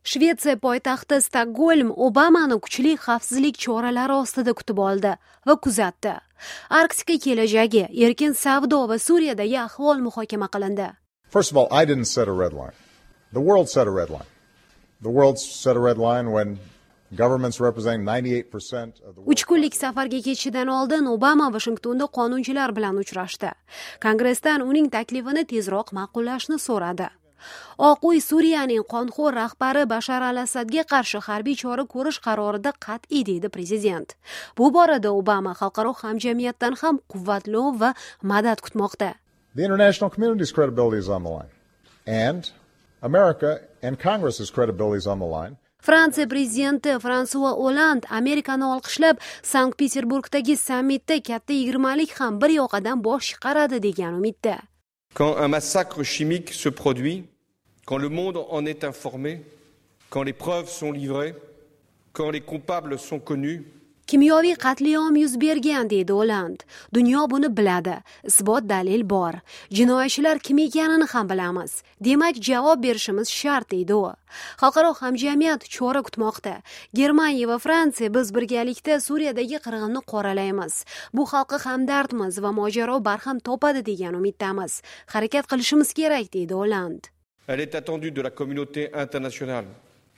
Shvetsiya poytaxti Stokgolm Obamani kuchli xavfsizlik choralari ostida kutib oldi va kuzatdi. Arktika kelajagi, erkin savdo va Suriyadagi ahvol muhokama qilindi. First of all, I didn't set a red line. The world set a red line. The world set a red line when governments representing 98% of the world. 3 kunlik safarga ketishidan oldin Obama Washingtonda qonunchilar bilan uchrashdi. Kongressdan uning taklifini tezroq ma'qullashni so'radi. Oq uy Suriyaning qonxo'r rahbari Bashar al-Asadga qarshi harbiy chora ko'rish qarorida qat'iy deydi prezident. Bu borada Obama xalqaro hamjamiyatdan ham quvvatlov va madad kutmoqda. The international community's credibility is on the line. And America and Congress's credibility is on the line. Fransiya prezidenti François Hollande Amerikani olqishlab, Sankt-Peterburgdagi sammitda katta 20lik ham bir yoqadan bosh chiqaradi degan umidda. Quand un massacre chimique se produit, quand le monde en est informé, quand les preuves sont livrées, quand les coupables sont connus, Kimyoviy qatliam yuz bergan deydi Hollande. Dunyo buni biladi, isbot dalil bor. Jinoyatchilar kim ekanini ham bilamiz. Demak, javob berishimiz shart deydi u. Xalqaro hamjamiyat chora kutmoqda. Germaniya va Fransiya biz birgalikda Suriyadagi qirg'inni qoralaymiz. Bu xalqqa hamdardmiz va mojaro barham topadi degan umiddamiz. Harakat qilishimiz kerak deydi Hollande. elle est attendue de la communauté internationale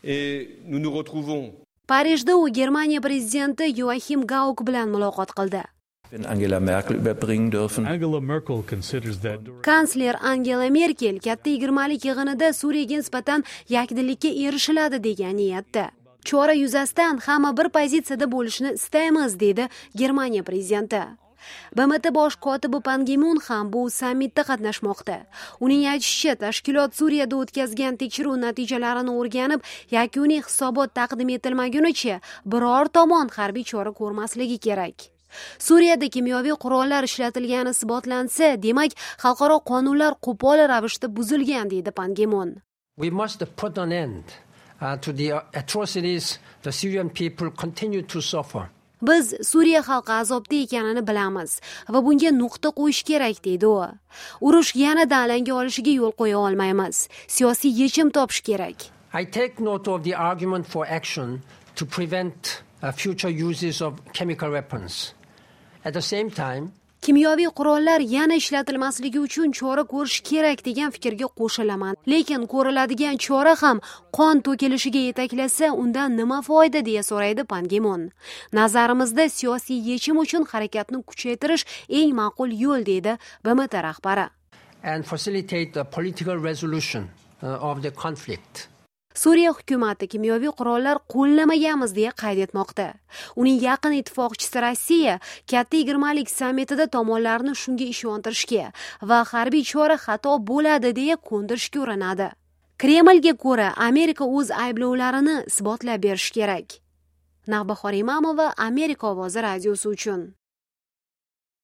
et nous nous retrouvons Parijda u Germaniya prezidenti Joachim Gauck bilan muloqot qildi. Angela Merkel überbringen dürfen. Angela Merkel considers that Kansler Angela Merkel katta 20lik yig'inida Suriyaga nisbatan yakdillikka erishiladi degan niyatda. Chora yuzasidan hamma bir pozitsiyada bo'lishni istaymiz dedi Germaniya prezidenti. BMT bosh kotibi Pan Gi Mun ham bu sammitda qatnashmoqda. Uning aytishicha, tashkilot Suriyada o'tkazgan tekshiruv natijalarini o'rganib, yakuniy hisobot taqdim etilmagunicha biror tomon harbiy chora ko'rmasligi kerak. Suriyada kimyoviy qurollar ishlatilgani isbotlansa, demak, xalqaro qonunlar qo'pol ravishda buzilgan deydi Pan Gi Mun. We must put an end to the atrocities the Syrian people continue to suffer. Biz Suriya xalqi azobda ekanini bilamiz va bunga nuqta qo'yish kerak deydi u. Urush yanada alanga olishiga yo'l qo'ya olmaymiz. Siyosiy yechim topish kerak. I take note of the argument for action to prevent future uses of chemical weapons. At the same time, Kimyoviy qurollar yana ishlatilmasligi uchun chora ko'rish kerak degan fikrga qo'shilaman. Lekin ko'riladigan chora ham qon to'kilishiga yetaklasa, undan nima foyda deya so'raydi Pan Gi Mun. Nazarimizda siyosiy yechim uchun harakatni kuchaytirish eng ma'qul yo'l deydi BMT rahbari. and facilitate the political resolution of the conflict. Suriya hukumati kimyoviy qurollar qo'llamaganmiz deya qayd etmoqda. Uning yaqin ittifoqchisi Rossiya katta 20lik sammitida tomonlarni shunga ishontirishga va harbiy chora xato bo'ladi deya ko'ndirishga urinadi. Kremlga ko'ra, Amerika o'z ayblovlarini isbotlab berish kerak. Navbahor Imamova, Amerika ovozi radiosi uchun.